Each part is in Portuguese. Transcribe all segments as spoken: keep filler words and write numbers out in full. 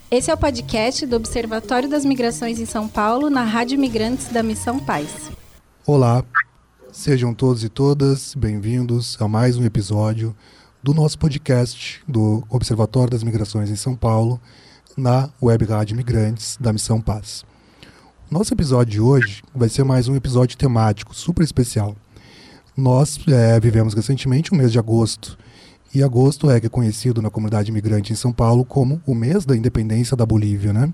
Esse é o podcast do Observatório das Migrações em São Paulo, na Rádio Imigrantes da Missão Paz. Olá, sejam todos e todas bem-vindos a mais um episódio do nosso podcast do Observatório das Migrações em São Paulo, na Web Rádio Imigrantes da Missão Paz. Nosso episódio de hoje vai ser mais um episódio temático super especial. Nós é, vivemos recentemente o mês de agosto, e agosto é reconhecido na comunidade imigrante em São Paulo como o mês da independência da Bolívia, né?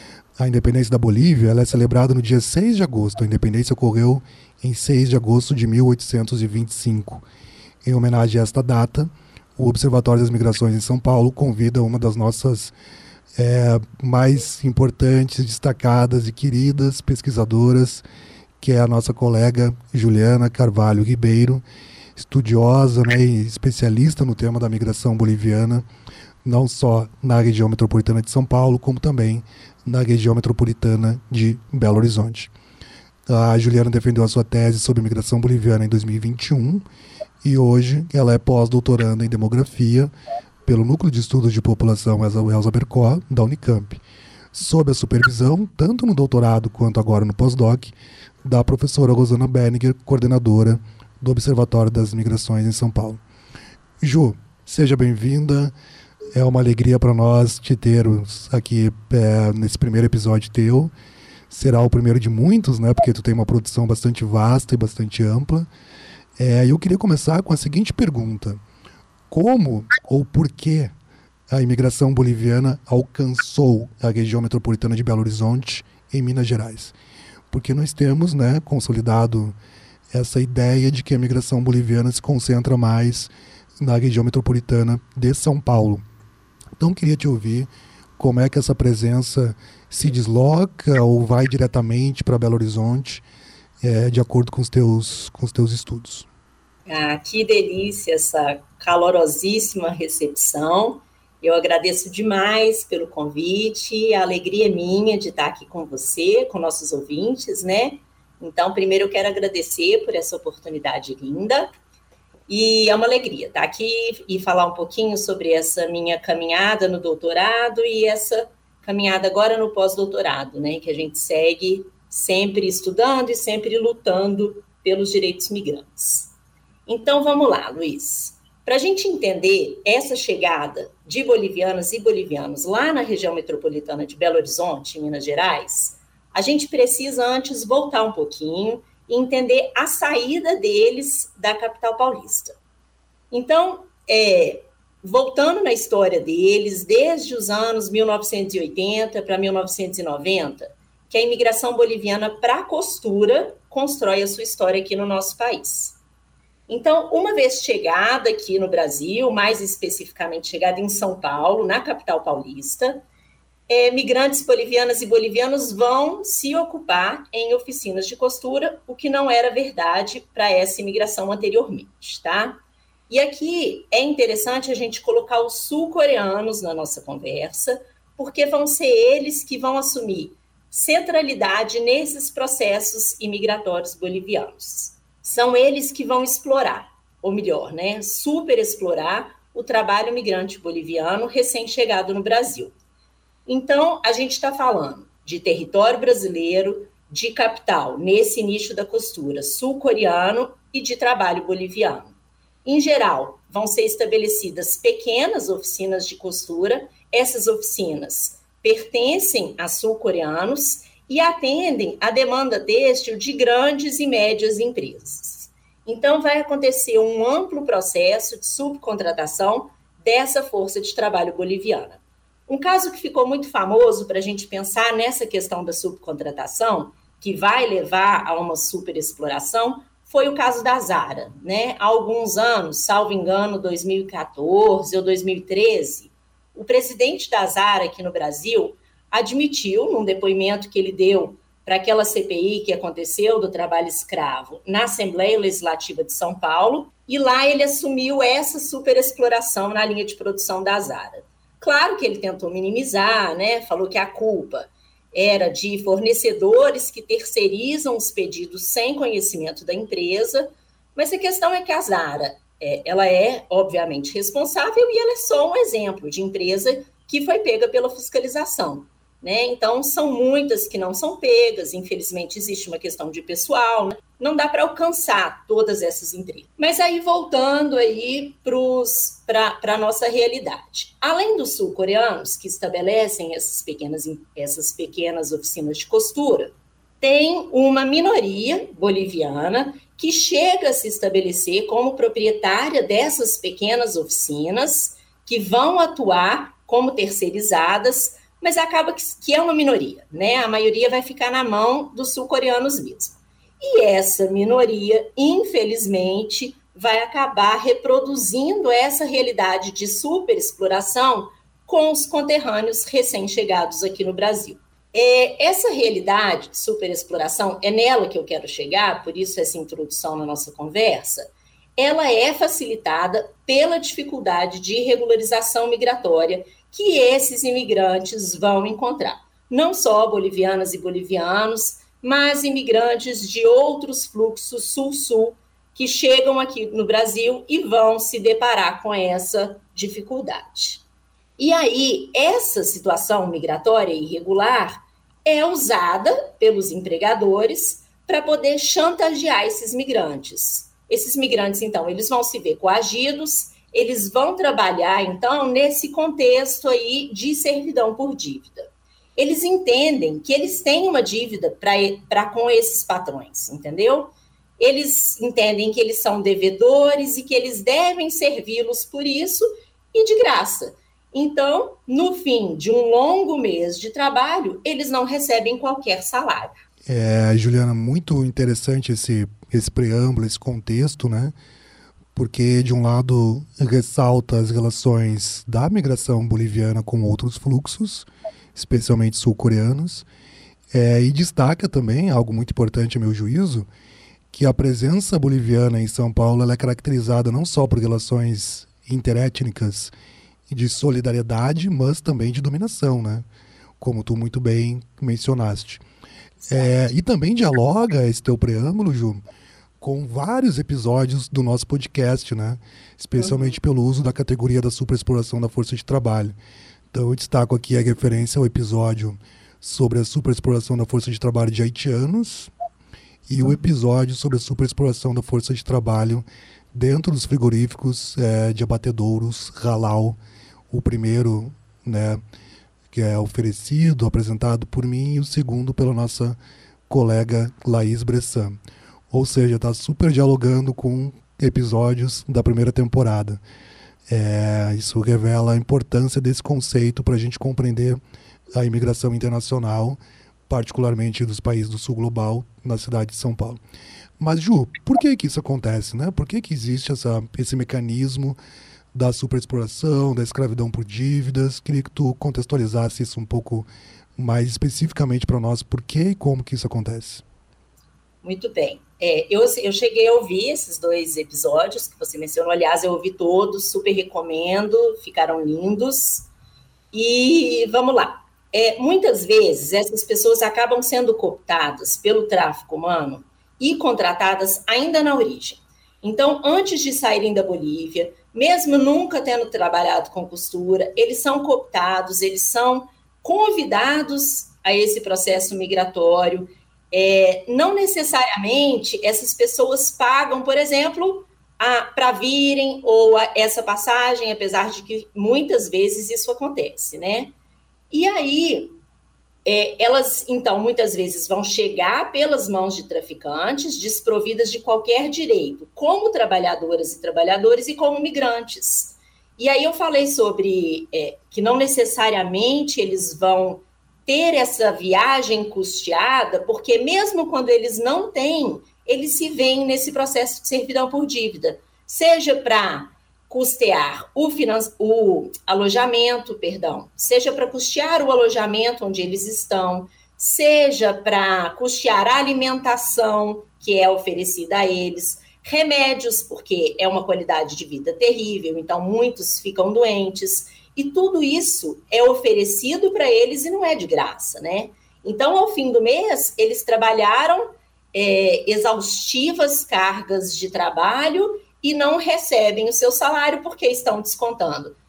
A independência da Bolívia ela é celebrada no dia seis de agosto. A independência ocorreu em seis de agosto de mil oitocentos e vinte e cinco. Em homenagem a esta data, o Observatório das Migrações em São Paulo convida uma das nossas é, mais importantes, destacadas e queridas pesquisadoras, que é a nossa colega Juliana Carvalho Ribeiro, estudiosa, né, e especialista no tema da migração boliviana, não só na região metropolitana de São Paulo, como também na região metropolitana de Belo Horizonte. A Juliana defendeu a sua tese sobre migração boliviana em dois mil e vinte e um e hoje ela é pós-doutoranda em demografia pelo Núcleo de Estudos de População Elza Bercó, da Unicamp, sob a supervisão, tanto no doutorado quanto agora no pós-doc, da professora Rosana Berninger, coordenadora do Observatório das Migrações em São Paulo. Ju, seja bem-vinda. É uma alegria para nós te ter aqui é, nesse primeiro episódio teu. Será o primeiro de muitos, né? Porque tu tem uma produção bastante vasta e bastante ampla. É, eu queria começar com a seguinte pergunta: como ou por que a imigração boliviana alcançou a região metropolitana de Belo Horizonte, em Minas Gerais? Porque nós temos, né, consolidado essa ideia de que a imigração boliviana se concentra mais na região metropolitana de São Paulo. Então, queria te ouvir como é que essa presença se desloca ou vai diretamente para Belo Horizonte, é, de acordo com os teus, com os teus estudos. Ah, que delícia essa calorosíssima recepção. Eu agradeço demais pelo convite, a alegria é minha de estar aqui com você, com nossos ouvintes, né? Então, primeiro eu quero agradecer por essa oportunidade linda, e é uma alegria estar aqui e falar um pouquinho sobre essa minha caminhada no doutorado e essa caminhada agora no pós-doutorado, né, que a gente segue sempre estudando e sempre lutando pelos direitos migrantes. Então, vamos lá, Luiz. Para a gente entender essa chegada de bolivianas e bolivianos lá na região metropolitana de Belo Horizonte, em Minas Gerais, a gente precisa antes voltar um pouquinho e entender a saída deles da capital paulista. Então, é, voltando na história deles, desde os anos mil novecentos e oitenta para mil novecentos e noventa, que a imigração boliviana para a costura constrói a sua história aqui no nosso país. Então, uma vez chegada aqui no Brasil, mais especificamente chegada em São Paulo, na capital paulista, É, migrantes bolivianas e bolivianos vão se ocupar em oficinas de costura, o que não era verdade para essa imigração anteriormente, tá? E aqui é interessante a gente colocar os sul-coreanos na nossa conversa, porque vão ser eles que vão assumir centralidade nesses processos imigratórios bolivianos. São eles que vão explorar, ou melhor, né, superexplorar o trabalho migrante boliviano recém-chegado no Brasil. Então, a gente está falando de território brasileiro, de capital, nesse nicho da costura, sul-coreano e de trabalho boliviano. Em geral, vão ser estabelecidas pequenas oficinas de costura. Essas oficinas pertencem a sul-coreanos e atendem a demanda têxtil de grandes e médias empresas. Então, vai acontecer um amplo processo de subcontratação dessa força de trabalho boliviana. Um caso que ficou muito famoso para a gente pensar nessa questão da subcontratação, que vai levar a uma superexploração, foi o caso da Zara, né? Há alguns anos, salvo engano, dois mil e quatorze ou dois mil e treze, o presidente da Zara aqui no Brasil admitiu, num depoimento que ele deu para aquela C P I que aconteceu do trabalho escravo na Assembleia Legislativa de São Paulo, e lá ele assumiu essa superexploração na linha de produção da Zara. Claro que ele tentou minimizar, né? Falou que a culpa era de fornecedores que terceirizam os pedidos sem conhecimento da empresa, mas a questão é que a Zara, é, ela é, obviamente, responsável e ela é só um exemplo de empresa que foi pega pela fiscalização, né? Então, são muitas que não são pegas, infelizmente existe uma questão de pessoal, né? Não dá para alcançar todas essas empresas. Mas aí, voltando aí para a nossa realidade. Além dos sul-coreanos, que estabelecem essas pequenas, essas pequenas oficinas de costura, tem uma minoria boliviana que chega a se estabelecer como proprietária dessas pequenas oficinas, que vão atuar como terceirizadas, mas acaba que, que é uma minoria, né? A maioria vai ficar na mão dos sul-coreanos mesmo. E essa minoria, infelizmente, vai acabar reproduzindo essa realidade de superexploração com os conterrâneos recém-chegados aqui no Brasil. É, essa realidade de superexploração, é nela que eu quero chegar, por isso essa introdução na nossa conversa, ela é facilitada pela dificuldade de regularização migratória que esses imigrantes vão encontrar. Não só bolivianas e bolivianos, mas imigrantes de outros fluxos sul-sul que chegam aqui no Brasil e vão se deparar com essa dificuldade. E aí, essa situação migratória irregular é usada pelos empregadores para poder chantagear esses migrantes. Esses migrantes, então, eles vão se ver coagidos, eles vão trabalhar, então, nesse contexto aí de servidão por dívida. Eles entendem que eles têm uma dívida para com esses patrões, entendeu? Eles entendem que eles são devedores e que eles devem servi-los por isso e de graça. Então, no fim de um longo mês de trabalho, eles não recebem qualquer salário. É, Juliana, muito interessante esse, esse preâmbulo, esse contexto, né? Porque, de um lado, ressalta as relações da migração boliviana com outros fluxos, especialmente sul-coreanos, é, e destaca também, algo muito importante a meu juízo, que a presença boliviana em São Paulo ela é caracterizada não só por relações interétnicas de solidariedade, mas também de dominação, né? Como tu muito bem mencionaste. É, e também dialoga esse teu preâmbulo, Ju, com vários episódios do nosso podcast, né? Especialmente uhum. pelo uso da categoria da superexploração da força de trabalho. Então eu destaco aqui a referência ao episódio sobre a superexploração da força de trabalho de haitianos e uhum. o episódio sobre a superexploração da força de trabalho dentro dos frigoríficos é, de abatedouros Halal. O primeiro, né, que é oferecido, apresentado por mim, e o segundo pela nossa colega Laís Bressan. Ou seja, está super dialogando com episódios da primeira temporada. É, isso revela a importância desse conceito para a gente compreender a imigração internacional, particularmente dos países do sul global, na cidade de São Paulo. Mas, Ju, por que que isso acontece, né? Por que que existe essa, esse mecanismo da superexploração, da escravidão por dívidas? Queria que tu contextualizasse isso um pouco mais especificamente para nós, por que e como que isso acontece. Muito bem. É, eu, eu cheguei a ouvir esses dois episódios que você mencionou, aliás, eu ouvi todos, super recomendo, ficaram lindos. E vamos lá. É, muitas vezes, essas pessoas acabam sendo cooptadas pelo tráfico humano e contratadas ainda na origem. Então, antes de saírem da Bolívia, mesmo nunca tendo trabalhado com costura, eles são cooptados, eles são convidados a esse processo migratório. É, não necessariamente essas pessoas pagam, por exemplo, para virem ou a, essa passagem, apesar de que muitas vezes isso acontece, né? E aí, é, elas, então, muitas vezes vão chegar pelas mãos de traficantes, desprovidas de qualquer direito, como trabalhadoras e trabalhadores e como migrantes. E aí eu falei sobre é, que não necessariamente eles vão ter essa viagem custeada, porque mesmo quando eles não têm, eles se veem nesse processo de servidão por dívida, seja para custear o, finan- o alojamento, perdão, seja para custear o alojamento onde eles estão, seja para custear a alimentação que é oferecida a eles, remédios, porque é uma qualidade de vida terrível, então muitos ficam doentes, e tudo isso é oferecido para eles e não é de graça, né? Então, ao fim do mês, eles trabalharam é, exaustivas cargas de trabalho e não recebem o seu salário porque estão descontando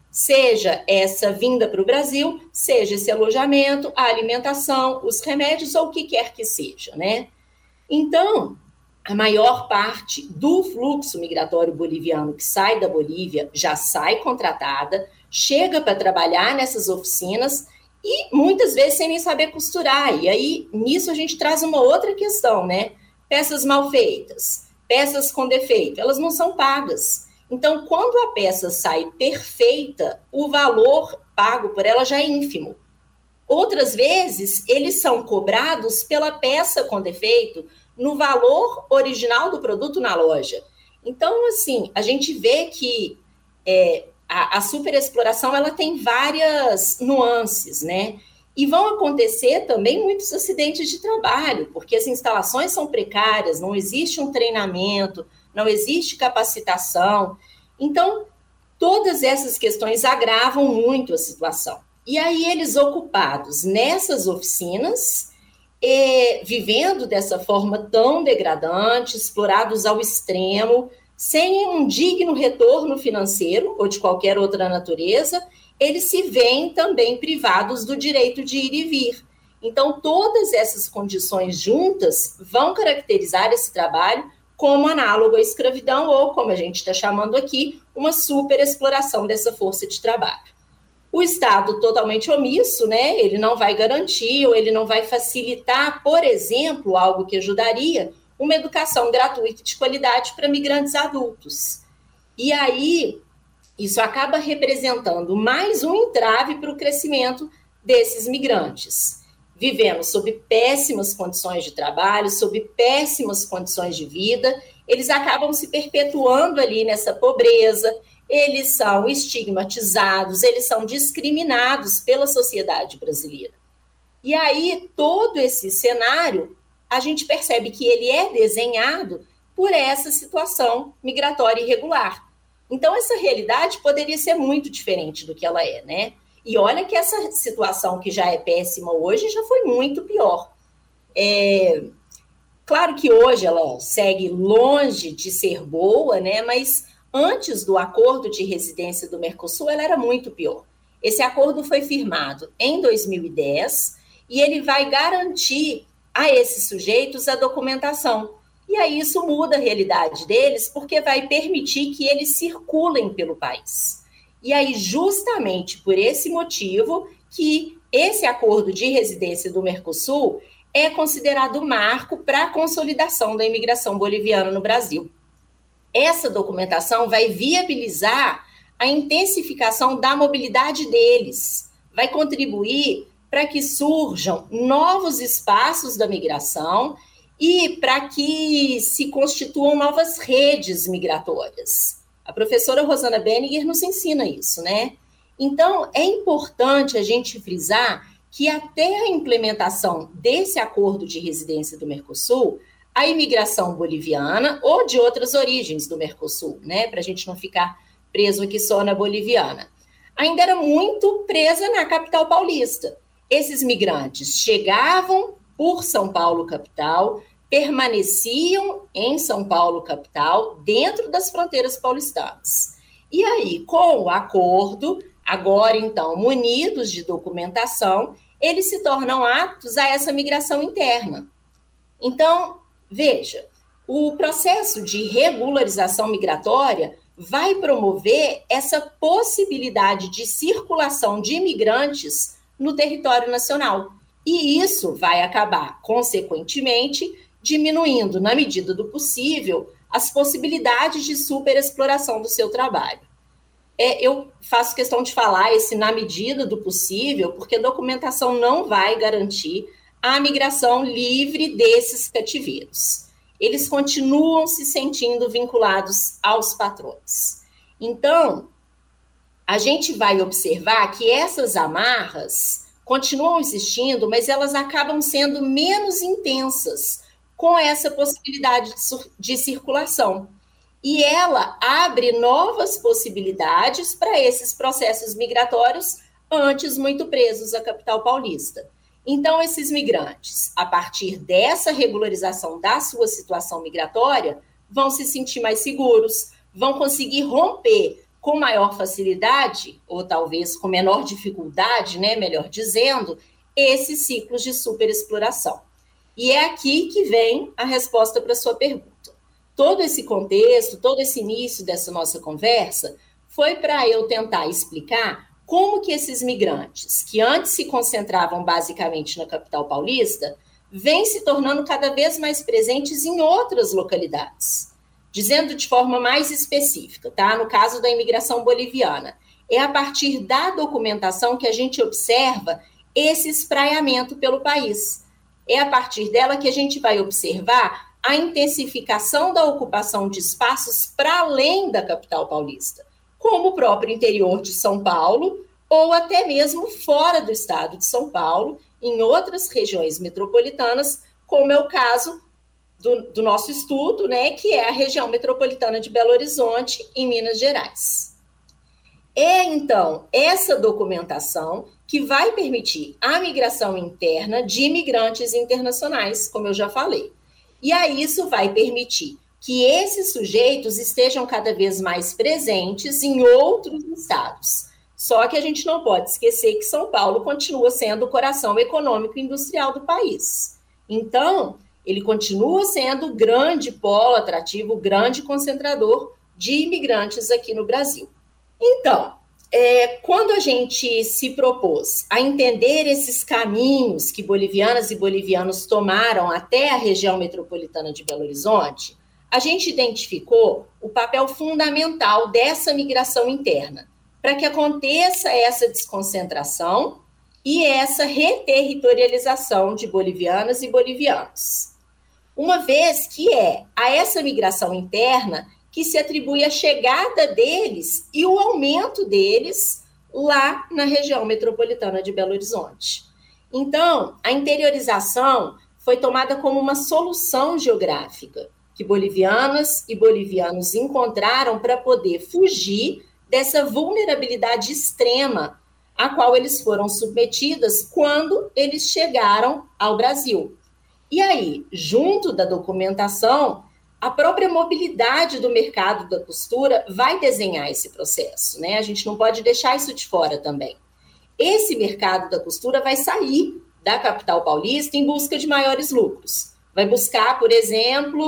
Seja essa vinda para o Brasil, seja esse alojamento, a alimentação, os remédios ou o que quer que seja, né? Então, a maior parte do fluxo migratório boliviano que sai da Bolívia já sai contratada, chega para trabalhar nessas oficinas e muitas vezes sem nem saber costurar. E aí, nisso a gente traz uma outra questão, né? Peças mal feitas, peças com defeito, elas não são pagas. Então, quando a peça sai perfeita, o valor pago por ela já é ínfimo. Outras vezes, eles são cobrados pela peça com defeito no valor original do produto na loja. Então, assim, a gente vê que é, a, a superexploração ela tem várias nuances, né? E vão acontecer também muitos acidentes de trabalho, porque as instalações são precárias, não existe um treinamento, não existe capacitação. Então, todas essas questões agravam muito a situação. E aí, eles ocupados nessas oficinas, E, vivendo dessa forma tão degradante, explorados ao extremo, sem um digno retorno financeiro ou de qualquer outra natureza, eles se veem também privados do direito de ir e vir. Então, todas essas condições juntas vão caracterizar esse trabalho como análogo à escravidão ou, como a gente está chamando aqui, uma superexploração dessa força de trabalho. O Estado totalmente omisso, né? Ele não vai garantir ou ele não vai facilitar, por exemplo, algo que ajudaria, uma educação gratuita de qualidade para migrantes adultos. E aí, isso acaba representando mais um entrave para o crescimento desses migrantes, vivendo sob péssimas condições de trabalho, sob péssimas condições de vida, eles acabam se perpetuando ali nessa pobreza, eles são estigmatizados, eles são discriminados pela sociedade brasileira. E aí, todo esse cenário, a gente percebe que ele é desenhado por essa situação migratória irregular. Então, essa realidade poderia ser muito diferente do que ela é, né? E olha que essa situação que já é péssima hoje já foi muito pior. É... Claro que hoje ela segue longe de ser boa, né? Mas antes do acordo de residência do Mercosul, ela era muito pior. Esse acordo foi firmado em dois mil e dez e ele vai garantir a esses sujeitos a documentação. E aí isso muda a realidade deles, porque vai permitir que eles circulem pelo país. E aí, justamente por esse motivo, que esse acordo de residência do Mercosul é considerado marco para a consolidação da imigração boliviana no Brasil. Essa documentação vai viabilizar a intensificação da mobilidade deles, vai contribuir para que surjam novos espaços da migração e para que se constituam novas redes migratórias. A professora Rosana Benninger nos ensina isso, né? Então, é importante a gente frisar que até a implementação desse acordo de residência do Mercosul, a imigração boliviana ou de outras origens do Mercosul, né, para a gente não ficar preso aqui só na boliviana, ainda era muito presa na capital paulista. Esses migrantes chegavam por São Paulo capital, permaneciam em São Paulo capital, dentro das fronteiras paulistanas. E aí, com o acordo, agora então munidos de documentação, eles se tornam aptos a essa migração interna. Então, veja, o processo de regularização migratória vai promover essa possibilidade de circulação de imigrantes no território nacional. E isso vai acabar, consequentemente, diminuindo, na medida do possível, as possibilidades de superexploração do seu trabalho. É, eu faço questão de falar esse na medida do possível, porque a documentação não vai garantir a migração livre desses cativeiros. Eles continuam se sentindo vinculados aos patrões. Então, a gente vai observar que essas amarras continuam existindo, mas elas acabam sendo menos intensas com essa possibilidade de circulação. E ela abre novas possibilidades para esses processos migratórios antes muito presos à capital paulista. Então, esses migrantes, a partir dessa regularização da sua situação migratória, vão se sentir mais seguros, vão conseguir romper com maior facilidade, ou talvez com menor dificuldade, né, melhor dizendo, esses ciclos de superexploração. E é aqui que vem a resposta para a sua pergunta. Todo esse contexto, todo esse início dessa nossa conversa foi para eu tentar explicar como que esses migrantes, que antes se concentravam basicamente na capital paulista, vêm se tornando cada vez mais presentes em outras localidades. Dizendo de forma mais específica, tá? No caso da imigração boliviana, é a partir da documentação que a gente observa esse espraiamento pelo país. É a partir dela que a gente vai observar a intensificação da ocupação de espaços para além da capital paulista, como o próprio interior de São Paulo, ou até mesmo fora do estado de São Paulo, em outras regiões metropolitanas, como é o caso do, do nosso estudo, né, que é a região metropolitana de Belo Horizonte, em Minas Gerais. É, então, essa documentação que vai permitir a migração interna de imigrantes internacionais, como eu já falei. E aí isso vai permitir que esses sujeitos estejam cada vez mais presentes em outros estados. Só que a gente não pode esquecer que São Paulo continua sendo o coração econômico e industrial do país. Então, ele continua sendo o grande polo atrativo, o grande concentrador de imigrantes aqui no Brasil. Então, é, quando a gente se propôs a entender esses caminhos que bolivianas e bolivianos tomaram até a região metropolitana de Belo Horizonte, a gente identificou o papel fundamental dessa migração interna, para que aconteça essa desconcentração e essa reterritorialização de bolivianas e bolivianos. Uma vez que é a essa migração interna que se atribui a chegada deles e o aumento deles lá na região metropolitana de Belo Horizonte. Então, a interiorização foi tomada como uma solução geográfica que bolivianas e bolivianos encontraram para poder fugir dessa vulnerabilidade extrema a qual eles foram submetidos quando eles chegaram ao Brasil. E aí, junto da documentação, a própria mobilidade do mercado da costura vai desenhar esse processo, né? A gente não pode deixar isso de fora também. Esse mercado da costura vai sair da capital paulista em busca de maiores lucros. Vai buscar, por exemplo,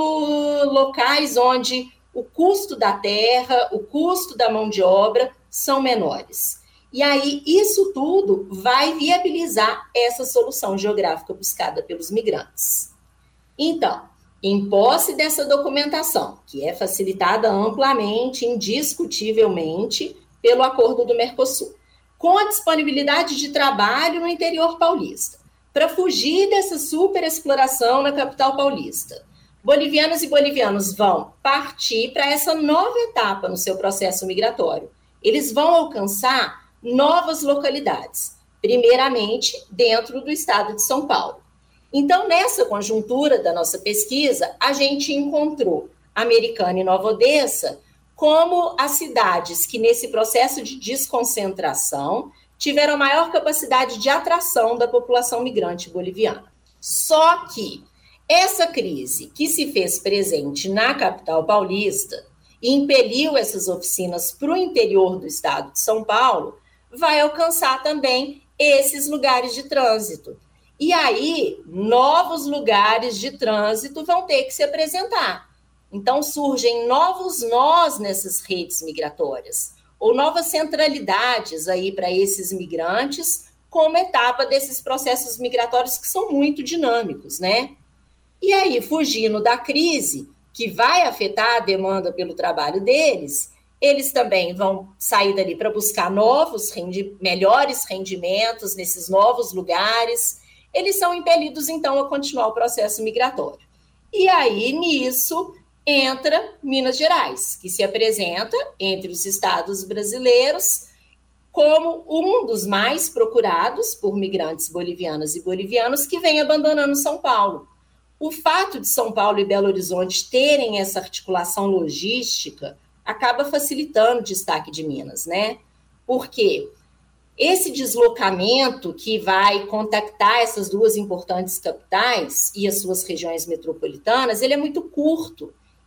locais onde o custo da terra, o custo da mão de obra são menores. E aí, isso tudo vai viabilizar essa solução geográfica buscada pelos migrantes. Então, em posse dessa documentação, que é facilitada amplamente, indiscutivelmente, pelo Acordo do Mercosul, com a disponibilidade de trabalho no interior paulista, para fugir dessa superexploração na capital paulista, bolivianas e bolivianos vão partir para essa nova etapa no seu processo migratório. Eles vão alcançar novas localidades, primeiramente dentro do estado de São Paulo. Então, nessa conjuntura da nossa pesquisa, a gente encontrou Americana e Nova Odessa como as cidades que, nesse processo de desconcentração, tiveram maior capacidade de atração da população migrante boliviana. Só que essa crise que se fez presente na capital paulista e impeliu essas oficinas para o interior do estado de São Paulo, vai alcançar também esses lugares de trânsito. E aí, novos lugares de trânsito vão ter que se apresentar. Então, surgem novos nós nessas redes migratórias, ou novas centralidades aí para esses migrantes, como etapa desses processos migratórios que são muito dinâmicos, né? E aí, fugindo da crise, que vai afetar a demanda pelo trabalho deles, eles também vão sair dali para buscar novos, rendi- melhores rendimentos nesses novos lugares. Eles são impelidos, então, a continuar o processo migratório. E aí, nisso, entra Minas Gerais, que se apresenta entre os estados brasileiros como um dos mais procurados por migrantes bolivianas e bolivianos que vem abandonando São Paulo. O fato de São Paulo e Belo Horizonte terem essa articulação logística acaba facilitando o destaque de Minas, né? Porque esse deslocamento que vai contactar essas duas importantes capitais e as suas regiões metropolitanas, ele é muito curto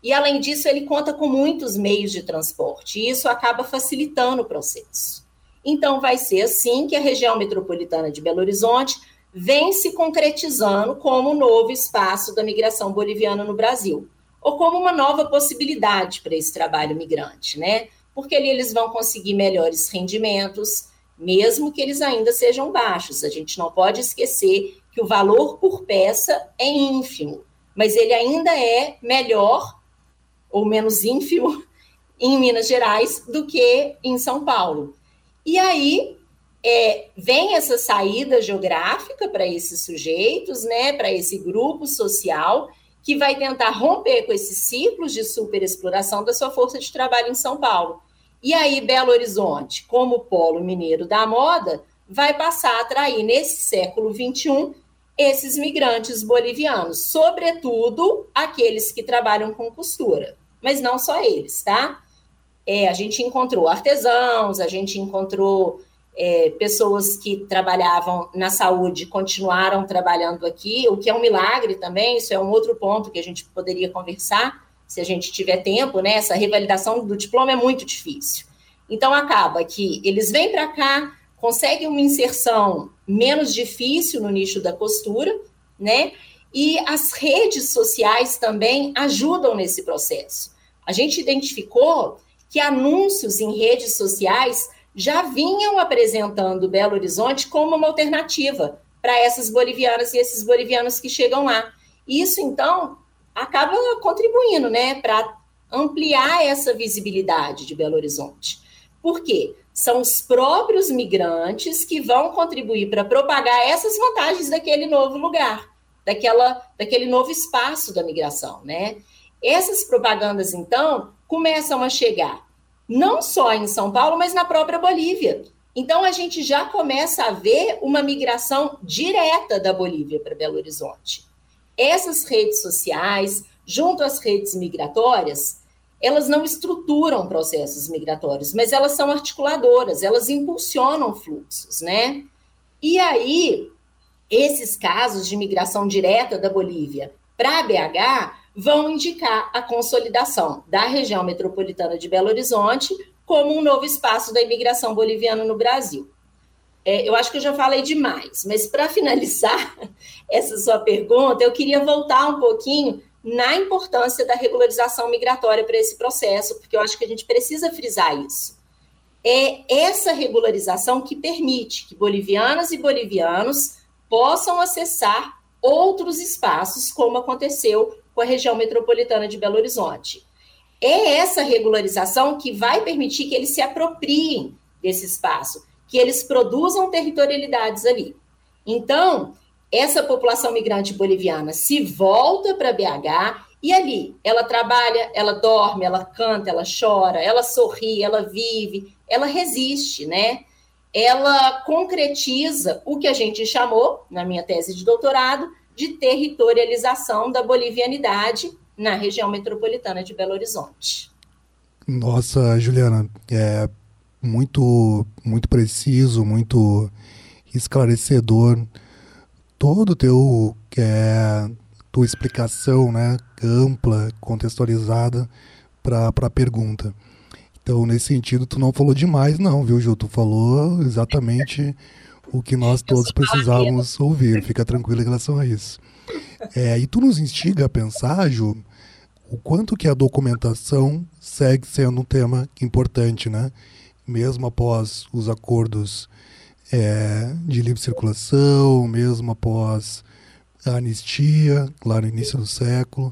E, além disso, ele conta com muitos meios de transporte, e isso acaba facilitando o processo. Então, vai ser assim que a região metropolitana de Belo Horizonte vem se concretizando como um novo espaço da migração boliviana no Brasil, ou como uma nova possibilidade para esse trabalho migrante, né? Porque ali eles vão conseguir melhores rendimentos, mesmo que eles ainda sejam baixos. A gente não pode esquecer que o valor por peça é ínfimo, mas ele ainda é melhor ou menos ínfimo em Minas Gerais do que em São Paulo. E aí é, vem essa saída geográfica para esses sujeitos, né, para esse grupo social, que vai tentar romper com esses ciclos de superexploração da sua força de trabalho em São Paulo. E aí Belo Horizonte, como polo mineiro da moda, vai passar a atrair, nesse século vinte e um, esses migrantes bolivianos, sobretudo aqueles que trabalham com costura. Mas não só eles, tá? É, a gente encontrou artesãos, a gente encontrou é, pessoas que trabalhavam na saúde, continuaram trabalhando aqui, o que é um milagre também. Isso é um outro ponto que a gente poderia conversar, se a gente tiver tempo, né? Essa revalidação do diploma é muito difícil. Então, acaba que eles vêm para cá, conseguem uma inserção menos difícil no nicho da costura, né? E as redes sociais também ajudam nesse processo. A gente identificou que anúncios em redes sociais já vinham apresentando Belo Horizonte como uma alternativa para essas bolivianas e esses bolivianos que chegam lá. Isso, então, acaba contribuindo, né, para ampliar essa visibilidade de Belo Horizonte. Por quê? São os próprios migrantes que vão contribuir para propagar essas vantagens daquele novo lugar, daquela, daquele novo espaço da migração, né? Essas propagandas, então, começam a chegar não só em São Paulo, mas na própria Bolívia. Então, a gente já começa a ver uma migração direta da Bolívia para Belo Horizonte. Essas redes sociais, junto às redes migratórias, elas não estruturam processos migratórios, mas elas são articuladoras, elas impulsionam fluxos, né? E aí, esses casos de migração direta da Bolívia para B H vão indicar a consolidação da região metropolitana de Belo Horizonte como um novo espaço da imigração boliviana no Brasil. É, eu acho que eu já falei demais, mas para finalizar essa sua pergunta, eu queria voltar um pouquinho na importância da regularização migratória para esse processo, porque eu acho que a gente precisa frisar isso. É essa regularização que permite que bolivianas e bolivianos possam acessar outros espaços, como aconteceu com a região metropolitana de Belo Horizonte. É essa regularização que vai permitir que eles se apropriem desse espaço, que eles produzam territorialidades ali. Então, essa população migrante boliviana se volta para B H e ali ela trabalha, ela dorme, ela canta, ela chora, ela sorri, ela vive, ela resiste, né? Ela concretiza o que a gente chamou, na minha tese de doutorado, de territorialização da bolivianidade na região metropolitana de Belo Horizonte. Nossa, Juliana, é muito, muito preciso, muito esclarecedor todo o teu, é, tua explicação, né, ampla, contextualizada para a pergunta. Então, nesse sentido, tu não falou demais, não, viu, Ju? Tu falou exatamente o que nós todos precisávamos ouvir. Fica tranquilo em relação a isso. É, e tu nos instiga a pensar, Ju, o quanto que a documentação segue sendo um tema importante, né? Mesmo após os acordos é, de livre circulação, mesmo após a anistia, lá no início do século.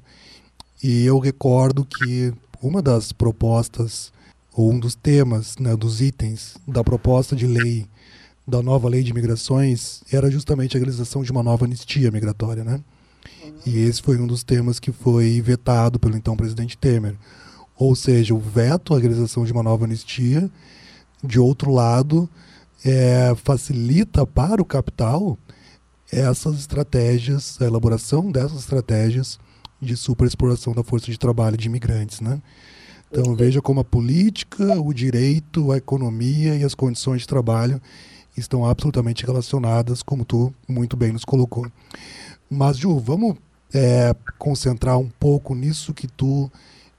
E eu recordo que uma das propostas, ou um dos temas, né, dos itens da proposta de lei, da nova lei de migrações, era justamente a realização de uma nova anistia migratória, né? E esse foi um dos temas que foi vetado pelo então presidente Temer. Ou seja, o veto à realização de uma nova anistia, de outro lado, é, facilita para o capital essas estratégias, a elaboração dessas estratégias de superexploração da força de trabalho de imigrantes, né? Então veja como a política, o direito, a economia e as condições de trabalho estão absolutamente relacionadas, como tu muito bem nos colocou. Mas, Ju, vamos é, concentrar um pouco nisso que tu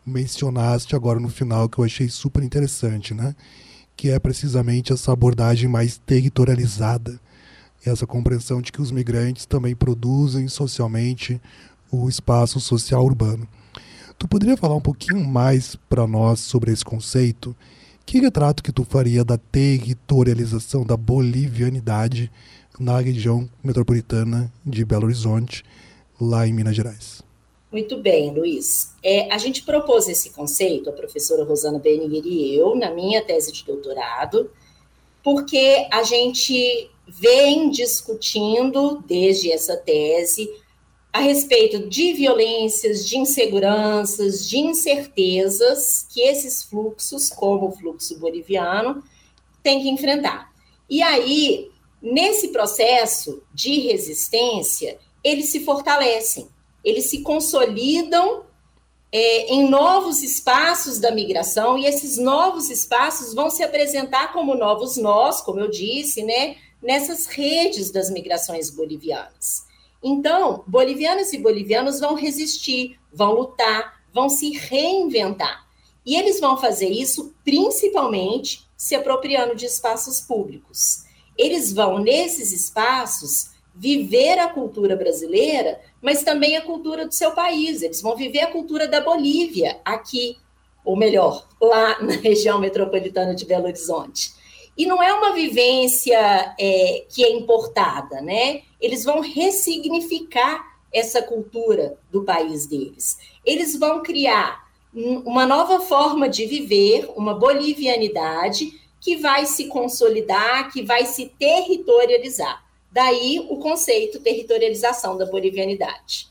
mencionaste agora no final, que eu achei super interessante, né? Que é precisamente essa abordagem mais territorializada, essa compreensão de que os migrantes também produzem socialmente o espaço social urbano. Tu poderia falar um pouquinho mais para nós sobre esse conceito? Que retrato que tu faria da territorialização, da bolivianidade na região metropolitana de Belo Horizonte, lá em Minas Gerais? Muito bem, Luiz. É, a gente propôs esse conceito, a professora Rosana Benninger e eu, na minha tese de doutorado, porque a gente vem discutindo, desde essa tese, a respeito de violências, de inseguranças, de incertezas que esses fluxos, como o fluxo boliviano, têm que enfrentar. E aí, nesse processo de resistência, eles se fortalecem, eles se consolidam é, em novos espaços da migração, e esses novos espaços vão se apresentar como novos nós, como eu disse, né, nessas redes das migrações bolivianas. Então, bolivianas e bolivianos vão resistir, vão lutar, vão se reinventar. E eles vão fazer isso principalmente se apropriando de espaços públicos. Eles vão, nesses espaços, viver a cultura brasileira, mas também a cultura do seu país. Eles vão viver a cultura da Bolívia aqui, ou melhor, lá na região metropolitana de Belo Horizonte. E não é uma vivência é, que é importada, né? Eles vão ressignificar essa cultura do país deles. Eles vão criar uma nova forma de viver, uma bolivianidade que vai se consolidar, que vai se territorializar. Daí o conceito territorialização da bolivianidade.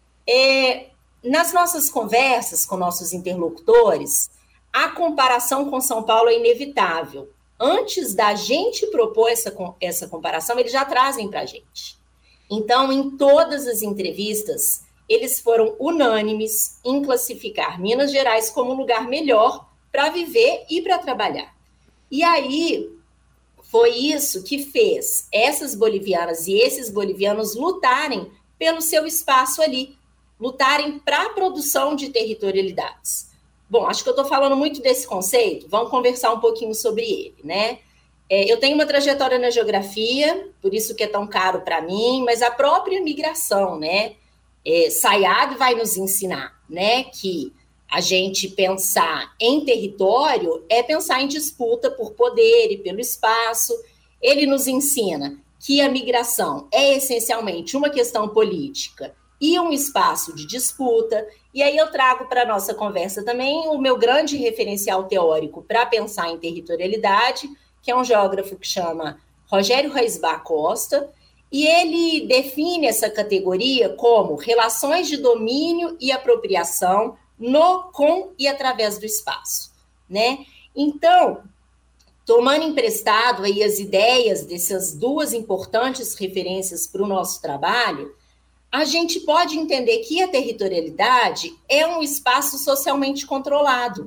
É, nas nossas conversas com nossos interlocutores, a comparação com São Paulo é inevitável. Antes da gente propor essa, essa comparação, eles já trazem para a gente. Então, em todas as entrevistas, eles foram unânimes em classificar Minas Gerais como um lugar melhor para viver e para trabalhar. E aí, foi isso que fez essas bolivianas e esses bolivianos lutarem pelo seu espaço ali, lutarem para a produção de territorialidades. Bom, acho que eu estou falando muito desse conceito, vamos conversar um pouquinho sobre ele, né? É, eu tenho uma trajetória na geografia, por isso que é tão caro para mim, mas a própria migração, né? É, Sayad vai nos ensinar, né, que a gente pensar em território é pensar em disputa por poder e pelo espaço. Ele nos ensina que a migração é essencialmente uma questão política e um espaço de disputa. E aí eu trago para a nossa conversa também o meu grande referencial teórico para pensar em territorialidade, que é um geógrafo que chama Rogério Raisbach Costa, e ele define essa categoria como relações de domínio e apropriação no, com e através do espaço, né? Então, tomando emprestado aí as ideias dessas duas importantes referências para o nosso trabalho, a gente pode entender que a territorialidade é um espaço socialmente controlado.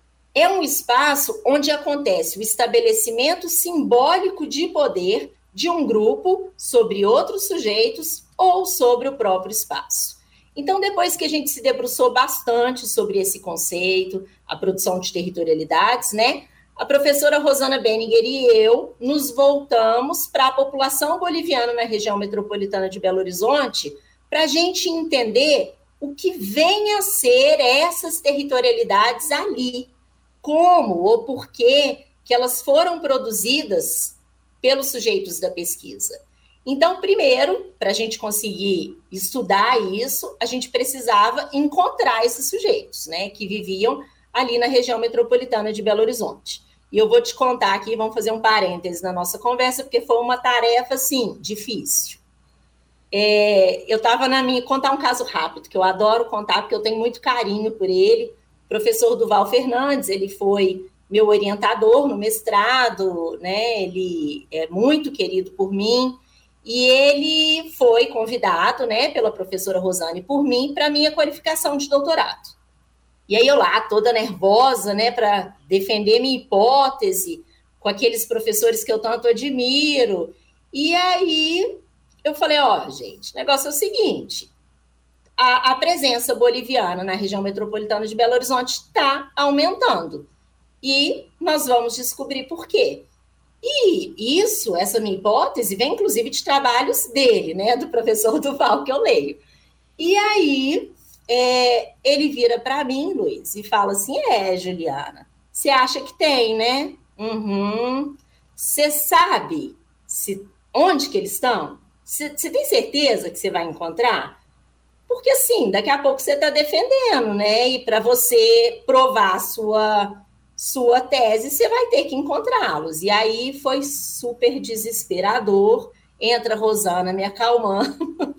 É um espaço onde acontece o estabelecimento simbólico de poder de um grupo sobre outros sujeitos ou sobre o próprio espaço. Então, depois que a gente se debruçou bastante sobre esse conceito, a produção de territorialidades, né, a professora Rosana Benninger e eu nos voltamos para a população boliviana na região metropolitana de Belo Horizonte para a gente entender o que vem a ser essas territorialidades ali, como ou por que que elas foram produzidas pelos sujeitos da pesquisa. Então, primeiro, para a gente conseguir estudar isso, a gente precisava encontrar esses sujeitos, né, que viviam ali na região metropolitana de Belo Horizonte. E eu vou te contar aqui, vamos fazer um parêntese na nossa conversa, porque foi uma tarefa, assim, difícil. É, eu estava na minha... Contar um caso rápido, que eu adoro contar, porque eu tenho muito carinho por ele. O professor Duval Fernandes, ele foi meu orientador no mestrado, né, ele é muito querido por mim, e ele foi convidado, né, pela professora Rosane por mim para a minha qualificação de doutorado. E aí eu lá, toda nervosa, né, para defender minha hipótese com aqueles professores que eu tanto admiro. E aí eu falei, ó, gente, o negócio é o seguinte, a, a presença boliviana na região metropolitana de Belo Horizonte está aumentando. E nós vamos descobrir por quê. E isso, essa minha hipótese, vem inclusive de trabalhos dele, né, do professor Duval, que eu leio. E aí, é, ele vira para mim, Luiz, e fala assim, é, Juliana, você acha que tem, né? Uhum. Você sabe se, onde que eles estão? Você tem certeza que você vai encontrar? Porque, assim, daqui a pouco você está defendendo, né? E para você provar a sua... sua tese, você vai ter que encontrá-los. E aí foi super desesperador. Entra a Rosana me acalmando.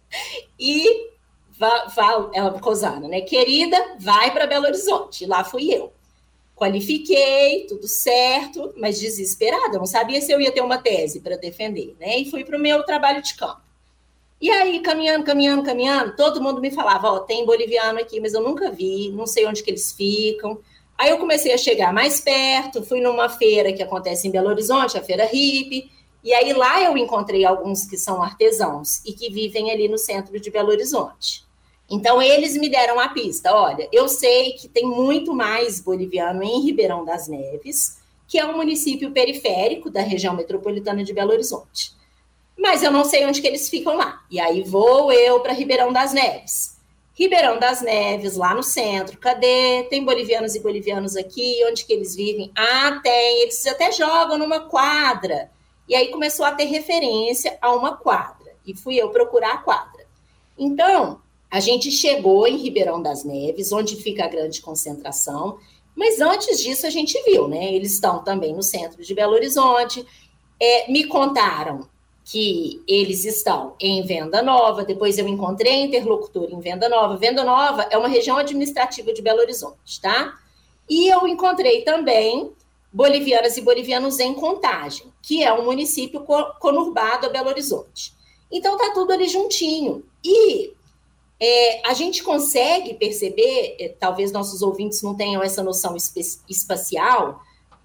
E va, va, ela, Rosana, né? Querida, vai para Belo Horizonte. E lá fui eu. Qualifiquei, tudo certo, mas desesperada. Eu não sabia se eu ia ter uma tese para defender, né? E fui para o meu trabalho de campo. E aí, caminhando, caminhando, caminhando, todo mundo me falava, ó, oh, tem boliviano aqui, mas eu nunca vi, não sei onde que eles ficam. Aí eu comecei a chegar mais perto, fui numa feira que acontece em Belo Horizonte, a Feira Hippie, e aí lá eu encontrei alguns que são artesãos e que vivem ali no centro de Belo Horizonte. Então, eles me deram a pista, olha, eu sei que tem muito mais boliviano em Ribeirão das Neves, que é um município periférico da região metropolitana de Belo Horizonte. Mas eu não sei onde que eles ficam lá. E aí vou eu para Ribeirão das Neves. Ribeirão das Neves, lá no centro, cadê? Tem bolivianos e bolivianos aqui, onde que eles vivem? Ah, tem, eles até jogam numa quadra. E aí começou a ter referência a uma quadra, e fui eu procurar a quadra. Então, a gente chegou em Ribeirão das Neves, onde fica a grande concentração, mas antes disso a gente viu, né? Eles estão também no centro de Belo Horizonte, é, me contaram que eles estão em Venda Nova, depois eu encontrei interlocutor em Venda Nova. Venda Nova é uma região administrativa de Belo Horizonte, tá? E eu encontrei também bolivianas e bolivianos em Contagem, que é um município conurbado a Belo Horizonte. Então, tá tudo ali juntinho. E é, a gente consegue perceber, é, talvez nossos ouvintes não tenham essa noção espacial,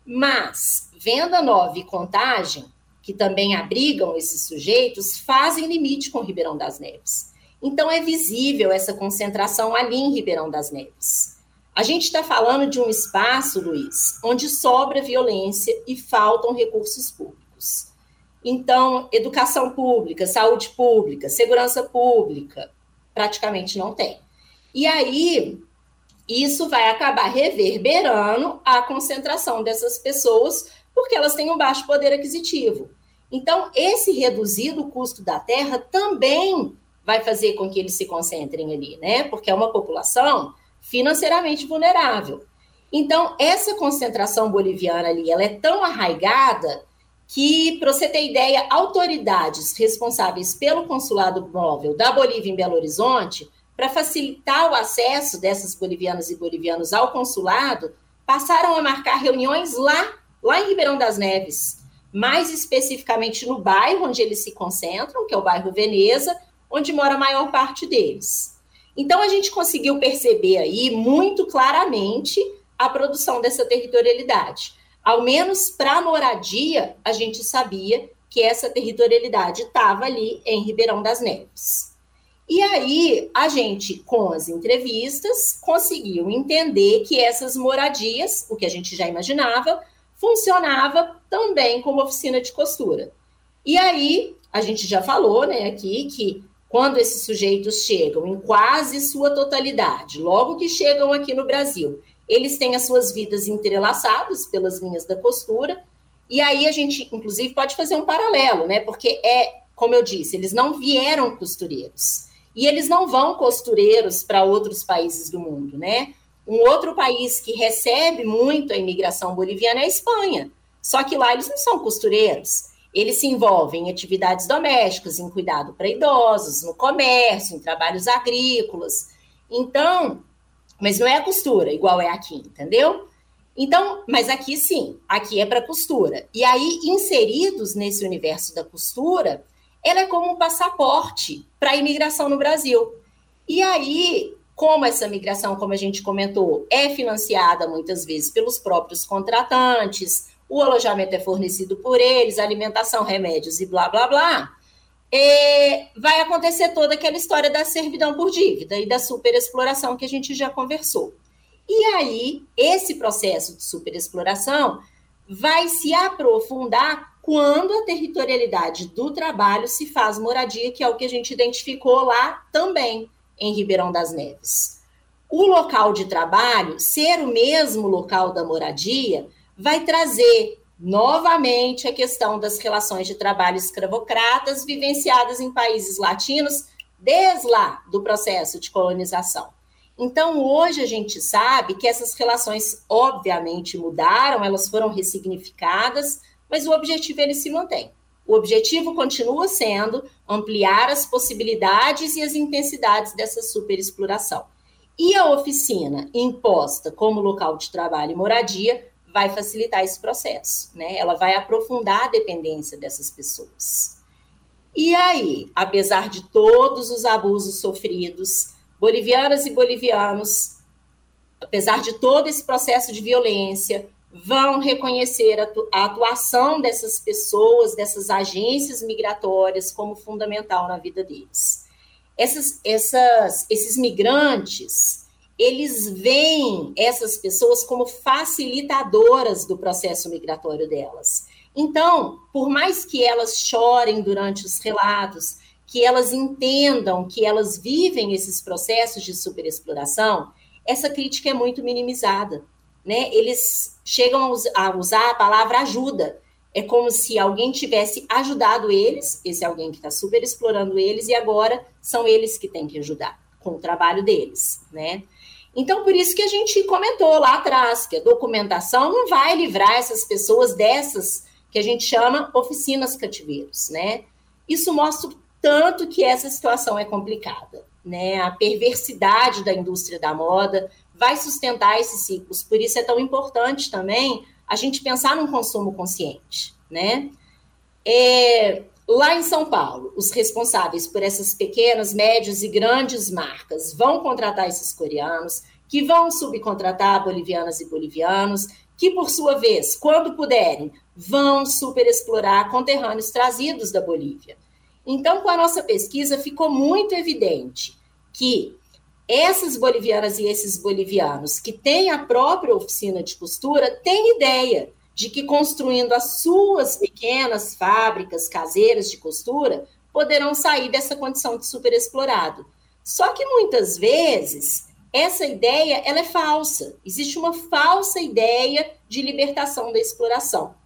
mas Venda Nova e Contagem, que também abrigam esses sujeitos, fazem limite com Ribeirão das Neves. Então, é visível essa concentração ali em Ribeirão das Neves. A gente está falando de um espaço, Luiz, onde sobra violência e faltam recursos públicos. Então, educação pública, saúde pública, segurança pública, praticamente não tem. E aí, isso vai acabar reverberando a concentração dessas pessoas, porque elas têm um baixo poder aquisitivo. Então, esse reduzido custo da terra também vai fazer com que eles se concentrem ali, né? Porque é uma população financeiramente vulnerável. Então, essa concentração boliviana ali, ela é tão arraigada que, para você ter ideia, autoridades responsáveis pelo consulado móvel da Bolívia em Belo Horizonte, para facilitar o acesso dessas bolivianas e bolivianos ao consulado, passaram a marcar reuniões lá, lá em Ribeirão das Neves, mais especificamente no bairro onde eles se concentram, que é o bairro Veneza, onde mora a maior parte deles. Então, a gente conseguiu perceber aí muito claramente a produção dessa territorialidade. Ao menos para a moradia, a gente sabia que essa territorialidade estava ali em Ribeirão das Neves. E aí, a gente, com as entrevistas, conseguiu entender que essas moradias, o que a gente já imaginava, funcionava também como oficina de costura. E aí, a gente já falou, né, aqui, que quando esses sujeitos chegam em quase sua totalidade, logo que chegam aqui no Brasil, eles têm as suas vidas entrelaçadas pelas linhas da costura, e aí a gente, inclusive, pode fazer um paralelo, né, porque é, como eu disse, eles não vieram costureiros, e eles não vão costureiros para outros países do mundo, né? Um outro país que recebe muito a imigração boliviana é a Espanha, só que lá eles não são costureiros. Eles se envolvem em atividades domésticas, em cuidado para idosos, no comércio, em trabalhos agrícolas. Então, mas não é a costura, igual é aqui, entendeu? Então, mas aqui sim, aqui é para costura. E aí, inseridos nesse universo da costura, ela é como um passaporte para a imigração no Brasil. E aí, como essa migração, como a gente comentou, é financiada muitas vezes pelos próprios contratantes, o alojamento é fornecido por eles, alimentação, remédios e blá, blá, blá, é, vai acontecer toda aquela história da servidão por dívida e da superexploração que a gente já conversou. E aí, esse processo de superexploração vai se aprofundar quando a territorialidade do trabalho se faz moradia, que é o que a gente identificou lá também, em Ribeirão das Neves. O local de trabalho, ser o mesmo local da moradia, vai trazer novamente a questão das relações de trabalho escravocratas vivenciadas em países latinos desde lá do processo de colonização. Então, hoje a gente sabe que essas relações obviamente mudaram, elas foram ressignificadas, mas o objetivo ele se mantém. O objetivo continua sendo ampliar as possibilidades e as intensidades dessa superexploração. E a oficina imposta como local de trabalho e moradia vai facilitar esse processo, né? Ela vai aprofundar a dependência dessas pessoas. E aí, apesar de todos os abusos sofridos, bolivianas e bolivianos, apesar de todo esse processo de violência, vão reconhecer a atuação dessas pessoas, dessas agências migratórias como fundamental na vida deles. Essas, essas, esses migrantes, eles veem essas pessoas como facilitadoras do processo migratório delas. Então, por mais que elas chorem durante os relatos, que elas entendam que elas vivem esses processos de superexploração, essa crítica é muito minimizada, né? Eles chegam a usar a palavra ajuda. É como se alguém tivesse ajudado eles, esse alguém que está superexplorando eles, e agora são eles que têm que ajudar com o trabalho deles, né? Então, por isso que a gente comentou lá atrás, que a documentação não vai livrar essas pessoas dessas que a gente chama oficinas cativeiros, né? Isso mostra tanto que essa situação é complicada, né? A perversidade da indústria da moda vai sustentar esses ciclos, por isso é tão importante também a gente pensar num consumo consciente, né? É, lá em São Paulo, os responsáveis por essas pequenas, médias e grandes marcas vão contratar esses coreanos, que vão subcontratar bolivianas e bolivianos, que, por sua vez, quando puderem, vão superexplorar conterrâneos trazidos da Bolívia. Então, com a nossa pesquisa, ficou muito evidente que essas bolivianas e esses bolivianos que têm a própria oficina de costura têm ideia de que, construindo as suas pequenas fábricas caseiras de costura, poderão sair dessa condição de superexplorado. Só que, muitas vezes, essa ideia ela é falsa. Existe uma falsa ideia de libertação da exploração.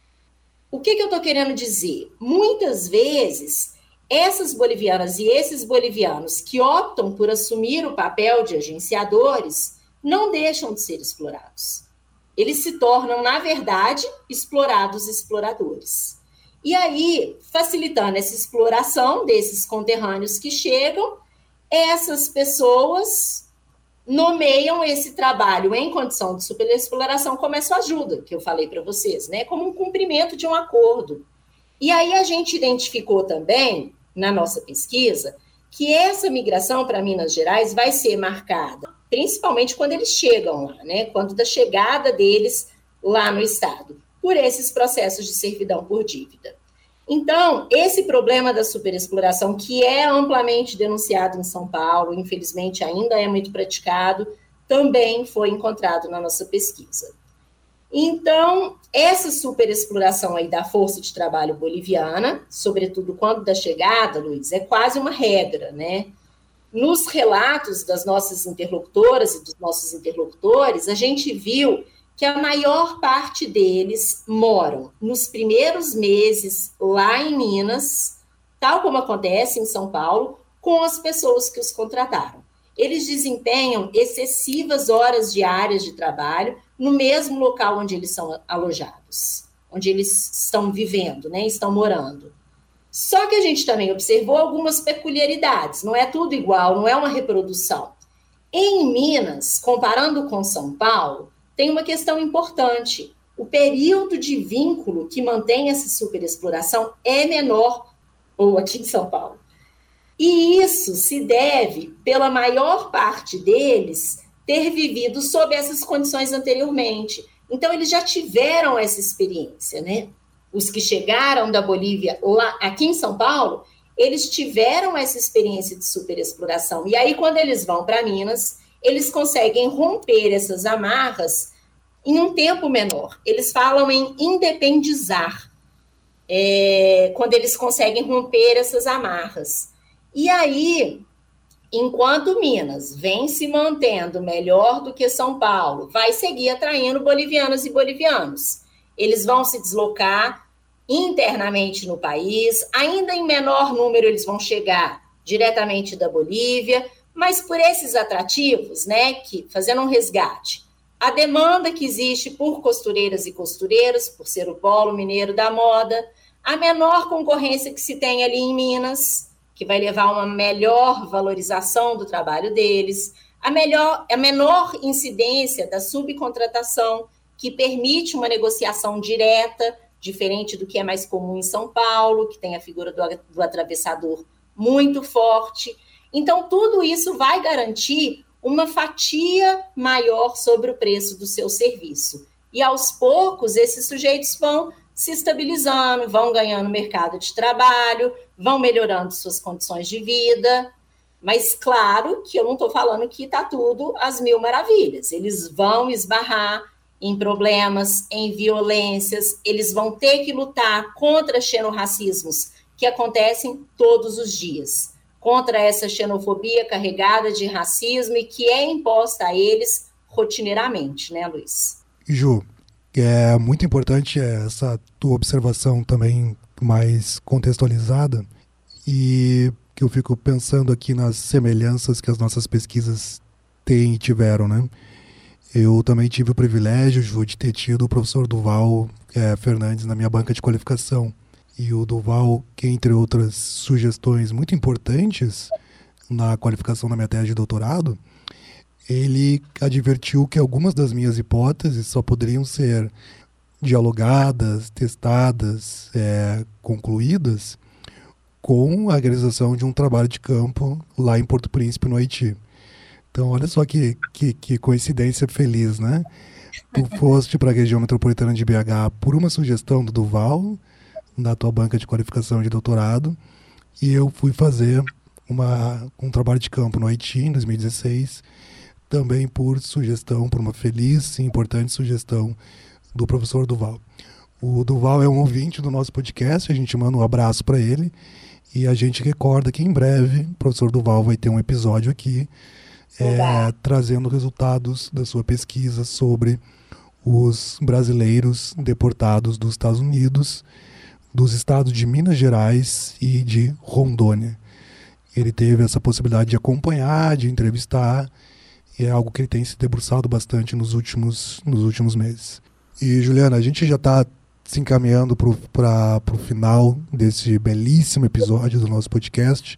O que, que eu estou querendo dizer? Muitas vezes, essas bolivianas e esses bolivianos que optam por assumir o papel de agenciadores não deixam de ser explorados. Eles se tornam, na verdade, explorados exploradores. E aí, facilitando essa exploração desses conterrâneos que chegam, essas pessoas nomeiam esse trabalho em condição de superexploração como essa ajuda, que eu falei para vocês, né? Como um cumprimento de um acordo. E aí a gente identificou também, na nossa pesquisa, que essa migração para Minas Gerais vai ser marcada, principalmente quando eles chegam lá, né? Quando da chegada deles lá no estado, por esses processos de servidão por dívida. Então, esse problema da superexploração, que é amplamente denunciado em São Paulo, infelizmente ainda é muito praticado, também foi encontrado na nossa pesquisa. Então, essa superexploração aí da força de trabalho boliviana, sobretudo quando da chegada, Luiz, é quase uma regra, né? Nos relatos das nossas interlocutoras e dos nossos interlocutores, a gente viu que a maior parte deles moram nos primeiros meses lá em Minas, tal como acontece em São Paulo, com as pessoas que os contrataram. Eles desempenham excessivas horas diárias de trabalho no mesmo local onde eles são alojados, onde eles estão vivendo, né, estão morando. Só que a gente também observou algumas peculiaridades, não é tudo igual, não é uma reprodução. Em Minas, comparando com São Paulo, tem uma questão importante. O período de vínculo que mantém essa superexploração é menor, ou aqui em São Paulo. E isso se deve, pela maior parte deles, ter vivido sob essas condições anteriormente. Então, eles já tiveram essa experiência, né? Os que chegaram da Bolívia lá, aqui em São Paulo, eles tiveram essa experiência de superexploração. E aí, quando eles vão para Minas, eles conseguem romper essas amarras em um tempo menor. Eles falam em independizar, é, quando eles conseguem romper essas amarras. E aí, enquanto Minas vem se mantendo melhor do que São Paulo, vai seguir atraindo bolivianas e bolivianos. Eles vão se deslocar internamente no país, ainda em menor número eles vão chegar diretamente da Bolívia, mas por esses atrativos, né, que, fazendo um resgate, a demanda que existe por costureiras e costureiros, por ser o polo mineiro da moda, a menor concorrência que se tem ali em Minas, que vai levar a uma melhor valorização do trabalho deles, a, melhor, a menor incidência da subcontratação, que permite uma negociação direta, diferente do que é mais comum em São Paulo, que tem a figura do, do atravessador muito forte. Então, tudo isso vai garantir uma fatia maior sobre o preço do seu serviço. E, aos poucos, esses sujeitos vão se estabilizando, vão ganhando mercado de trabalho, vão melhorando suas condições de vida. Mas, claro, que eu não estou falando que está tudo às mil maravilhas. Eles vão esbarrar em problemas, em violências, eles vão ter que lutar contra xenorracismos que acontecem todos os dias, contra essa xenofobia carregada de racismo e que é imposta a eles rotineiramente, né, Luiz? Ju, é muito importante essa tua observação também mais contextualizada, e que eu fico pensando aqui nas semelhanças que as nossas pesquisas têm e tiveram, né? Eu também tive o privilégio, Ju, de ter tido o professor Duval é, Fernandes na minha banca de qualificação. E o Duval, que entre outras sugestões muito importantes na qualificação da minha tese de doutorado, ele advertiu que algumas das minhas hipóteses só poderiam ser dialogadas, testadas, é, concluídas com a realização de um trabalho de campo lá em Porto Príncipe, no Haiti. Então, olha só que, que, que coincidência feliz, né? Tu foste para a região metropolitana de B H por uma sugestão do Duval, na tua banca de qualificação de doutorado, e eu fui fazer uma, um trabalho de campo no Haiti, em dois mil e dezesseis, também por sugestão, por uma feliz e importante sugestão do professor Duval. O Duval é um ouvinte do nosso podcast, a gente manda um abraço para ele, e a gente recorda que em breve o professor Duval vai ter um episódio aqui, É, trazendo resultados da sua pesquisa sobre os brasileiros deportados dos Estados Unidos, dos estados de Minas Gerais e de Rondônia. Ele teve essa possibilidade de acompanhar, de entrevistar, e é algo que ele tem se debruçado bastante nos últimos, nos últimos meses. E, Juliana, a gente já está se encaminhando para o final desse belíssimo episódio do nosso podcast.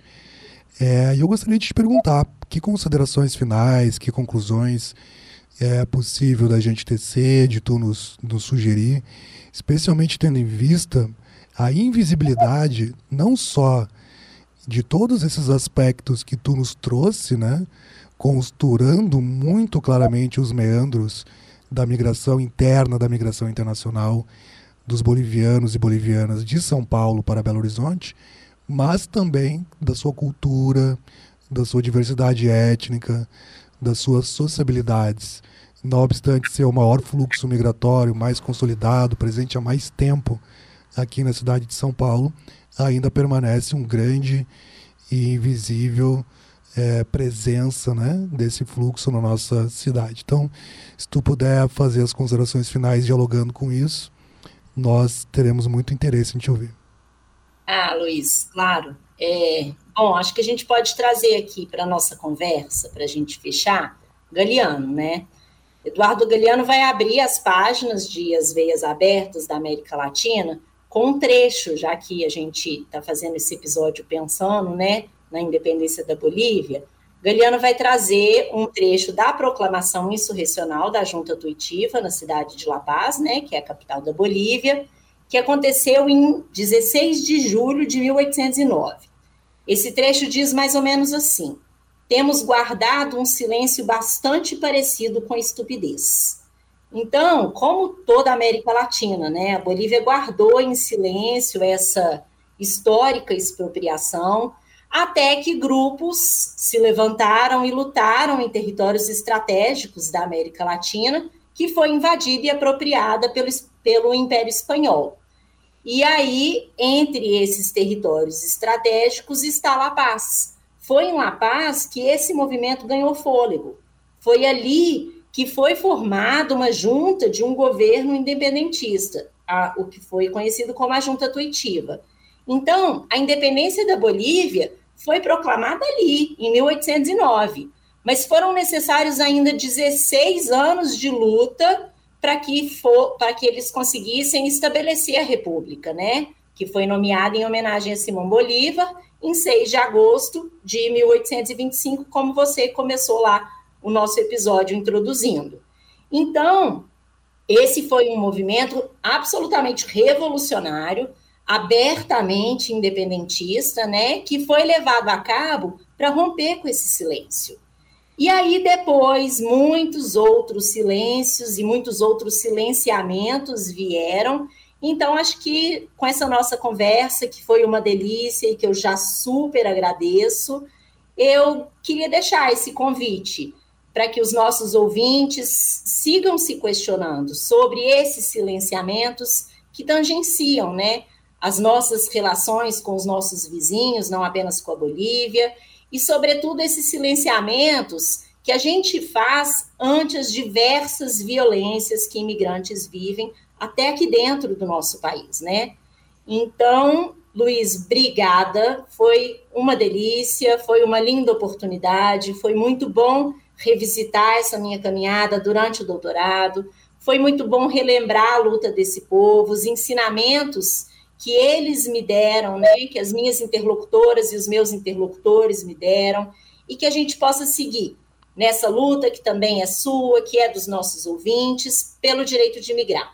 É, e eu gostaria de te perguntar que considerações finais, que conclusões é possível da gente tecer, de tu nos, nos sugerir, especialmente tendo em vista a invisibilidade não só de todos esses aspectos que tu nos trouxe, né, costurando muito claramente os meandros da migração interna, da migração internacional dos bolivianos e bolivianas de São Paulo para Belo Horizonte, mas também da sua cultura, da sua diversidade étnica, das suas sociabilidades. Não obstante ser o maior fluxo migratório, mais consolidado, presente há mais tempo aqui na cidade de São Paulo, ainda permanece um grande e invisível é, presença, né, desse fluxo na nossa cidade. Então, se tu puder fazer as considerações finais dialogando com isso, nós teremos muito interesse em te ouvir. Ah, Luiz, claro. É, bom, acho que a gente pode trazer aqui para a nossa conversa, para a gente fechar, Galeano, né? Eduardo Galeano vai abrir as páginas de As Veias Abertas da América Latina com um trecho, já que a gente está fazendo esse episódio pensando, né, na independência da Bolívia. Galeano vai trazer um trecho da proclamação insurrecional da Junta Tuitiva na cidade de La Paz, né, que é a capital da Bolívia, que aconteceu em dezesseis de julho de mil oitocentos e nove. Esse trecho diz mais ou menos assim: temos guardado um silêncio bastante parecido com estupidez. Então, como toda a América Latina, né, a Bolívia guardou em silêncio essa histórica expropriação, até que grupos se levantaram e lutaram em territórios estratégicos da América Latina, que foi invadida e apropriada pelo, pelo Império Espanhol. E aí, entre esses territórios estratégicos, está La Paz. Foi em La Paz que esse movimento ganhou fôlego. Foi ali que foi formada uma junta de um governo independentista, a, o que foi conhecido como a Junta Tuitiva. Então, a independência da Bolívia foi proclamada ali, em mil oitocentos e nove, mas foram necessários ainda dezesseis anos de luta para que, for, para que eles conseguissem estabelecer a República, né? Que foi nomeada em homenagem a Simão Bolívar, em seis de agosto de mil oitocentos e vinte e cinco, como você começou lá o nosso episódio introduzindo. Então, esse foi um movimento absolutamente revolucionário, abertamente independentista, né, que foi levado a cabo para romper com esse silêncio. E aí, depois, muitos outros silêncios e muitos outros silenciamentos vieram. Então, acho que com essa nossa conversa, que foi uma delícia e que eu já super agradeço, eu queria deixar esse convite para que os nossos ouvintes sigam se questionando sobre esses silenciamentos que tangenciam, né, as nossas relações com os nossos vizinhos, não apenas com a Bolívia, e, sobretudo, esses silenciamentos que a gente faz ante as diversas violências que imigrantes vivem até aqui dentro do nosso país, né? Então, Luiz, obrigada, foi uma delícia, foi uma linda oportunidade, foi muito bom revisitar essa minha caminhada durante o doutorado, foi muito bom relembrar a luta desse povo, os ensinamentos que eles me deram, né, que as minhas interlocutoras e os meus interlocutores me deram, e que a gente possa seguir nessa luta que também é sua, que é dos nossos ouvintes, pelo direito de migrar.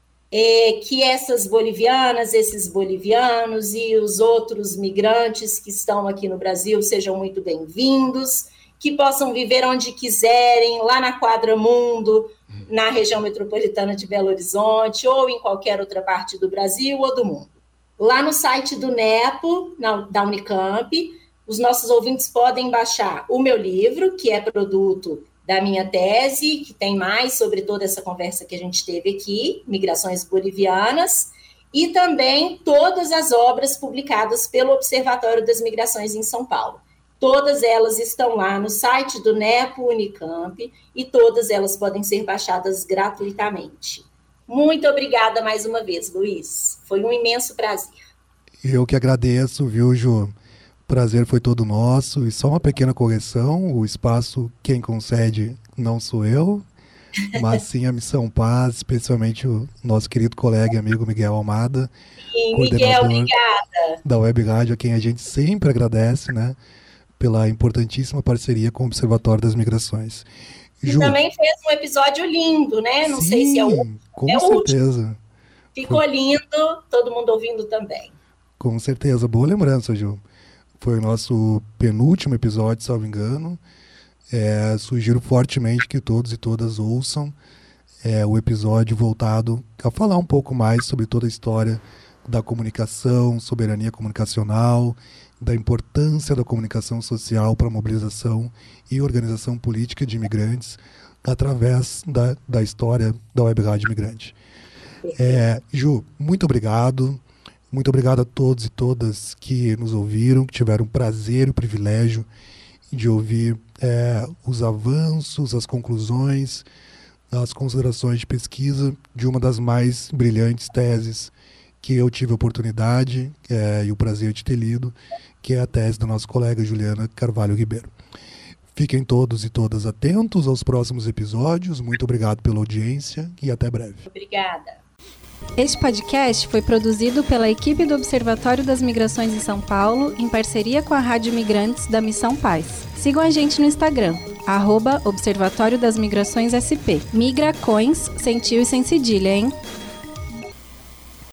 É, que essas bolivianas, esses bolivianos e os outros migrantes que estão aqui no Brasil sejam muito bem-vindos, que possam viver onde quiserem, lá na Quadra Mundo, na região metropolitana de Belo Horizonte, ou em qualquer outra parte do Brasil ou do mundo. Lá no site do NEPO, na, da Unicamp, os nossos ouvintes podem baixar o meu livro, que é produto da minha tese, que tem mais sobre toda essa conversa que a gente teve aqui, Migrações Bolivianas, e também todas as obras publicadas pelo Observatório das Migrações em São Paulo. Todas elas estão lá no site do NEPO Unicamp e todas elas podem ser baixadas gratuitamente. Muito obrigada mais uma vez, Luiz. Foi um imenso prazer. Eu que agradeço, viu, Ju? O prazer foi todo nosso. E só uma pequena correção, o espaço quem concede não sou eu, mas sim a Missão Paz, especialmente o nosso querido colega e amigo Miguel Almada. Sim, Miguel, obrigada. Da Web Rádio, a quem a gente sempre agradece, né? Pela importantíssima parceria com o Observatório das Migrações. E Ju, também fez um episódio lindo, né? Não sim, sei se é o com é certeza. Último. Ficou Foi... lindo, todo mundo ouvindo também. Com certeza, boa lembrança, Ju. Foi o nosso penúltimo episódio, salvo engano. É, sugiro fortemente que todos e todas ouçam é, o episódio voltado a falar um pouco mais sobre toda a história da comunicação, soberania comunicacional, da importância da comunicação social para a mobilização e organização política de imigrantes através da, da história da Web Rádio Imigrante. É, Ju, muito obrigado. Muito obrigado a todos e todas que nos ouviram, que tiveram o prazer e o privilégio de ouvir é, os avanços, as conclusões, as considerações de pesquisa de uma das mais brilhantes teses que eu tive a oportunidade é, e o prazer de ter lido, que é a tese da nossa colega Juliana Carvalho Ribeiro. Fiquem todos e todas atentos aos próximos episódios. Muito obrigado pela audiência e até breve. Obrigada. Este podcast foi produzido pela equipe do Observatório das Migrações em São Paulo, em parceria com a Rádio Imigrantes da Missão Paz. Sigam a gente no Instagram, arroba Observatório das Migrações S P. Migra Coins, sem tio e sem cedilha, hein?